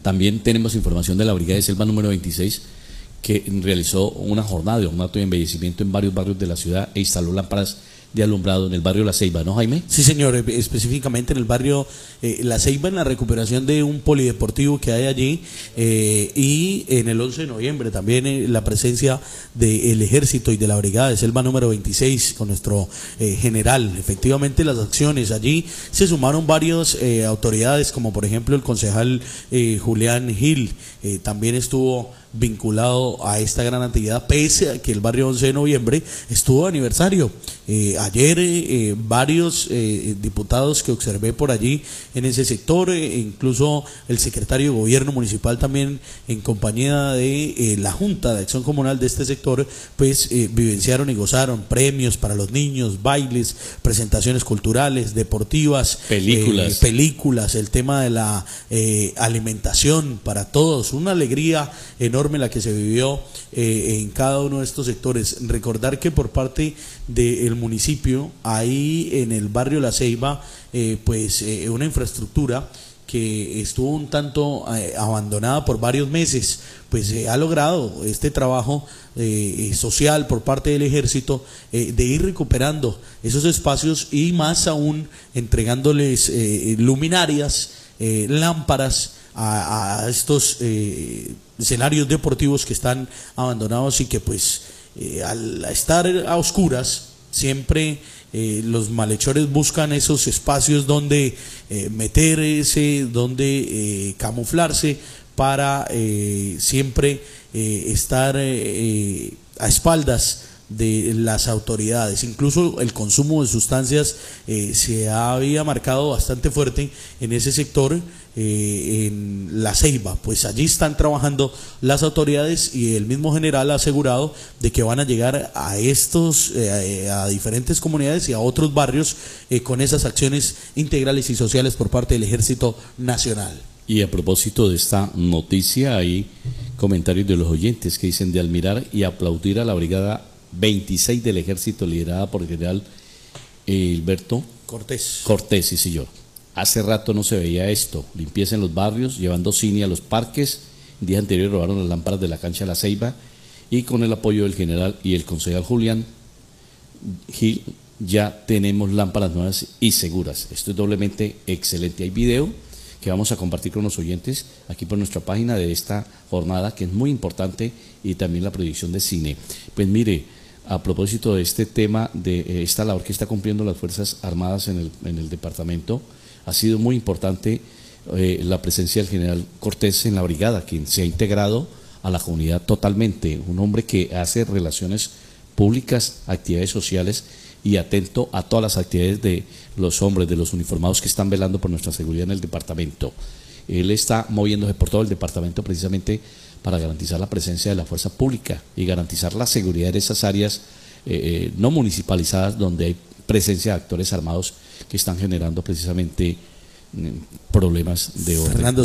También tenemos información de la Brigada de Selva número 26, que realizó una jornada de ornato y embellecimiento en varios barrios de la ciudad e instaló lámparas de alumbrado en el barrio La Ceiba, ¿no, Jaime? Sí, señor, específicamente en el barrio La Ceiba, en la recuperación de un polideportivo que hay allí, y en el 11 de noviembre también la presencia del Ejército y de la Brigada de Selva número 26 con nuestro general. Efectivamente, las acciones allí se sumaron varias autoridades, como por ejemplo el concejal Julián Gil, también estuvo vinculado a esta gran actividad, pese a que el barrio 11 de noviembre estuvo de aniversario. Ayer varios diputados que observé por allí en ese sector, incluso el secretario de Gobierno Municipal también en compañía de la Junta de Acción Comunal de este sector, pues vivenciaron y gozaron premios para los niños, bailes, presentaciones culturales, deportivas, películas, el tema de la alimentación para todos, una alegría enorme la que se vivió en cada uno de estos sectores. Recordar que por parte del municipio, ahí en el barrio La Ceiba, una infraestructura que estuvo un tanto abandonada por varios meses, pues se ha logrado este trabajo social por parte del Ejército de ir recuperando esos espacios y más aún entregándoles luminarias, lámparas a estos escenarios deportivos que están abandonados y que pues al estar a oscuras siempre los malhechores buscan esos espacios donde meterse, donde camuflarse para siempre estar a espaldas de las autoridades. Incluso el consumo de sustancias se había marcado bastante fuerte en ese sector, en La Ceiba. Pues allí están trabajando las autoridades y el mismo general ha asegurado de que van a llegar a a diferentes comunidades y a otros barrios con esas acciones integrales y sociales por parte del Ejército Nacional. Y a propósito de esta noticia, hay comentarios de los oyentes que dicen de admirar y aplaudir a la Brigada 26 del Ejército, liderada por el general Hilberto Cortés, sí señor. Hace rato no se veía esto, limpieza en los barrios, llevando cine a los parques. El día anterior robaron las lámparas de la cancha La Ceiba y con el apoyo del general y el concejal Julián Gil ya tenemos lámparas nuevas y seguras. Esto es doblemente excelente. Hay video que vamos a compartir con los oyentes aquí por nuestra página de esta jornada, que es muy importante, y también la proyección de cine. Pues mire, a propósito de este tema, de esta labor que está cumpliendo las Fuerzas Armadas en el departamento, ha sido muy importante la presencia del general Cortés en la brigada, quien se ha integrado a la comunidad totalmente, un hombre que hace relaciones públicas, actividades sociales y atento a todas las actividades de los hombres, de los uniformados que están velando por nuestra seguridad en el departamento. Él está moviéndose por todo el departamento precisamente para garantizar la presencia de la fuerza pública y garantizar la seguridad de esas áreas no municipalizadas donde hay presencia de actores armados que están generando precisamente problemas de orden.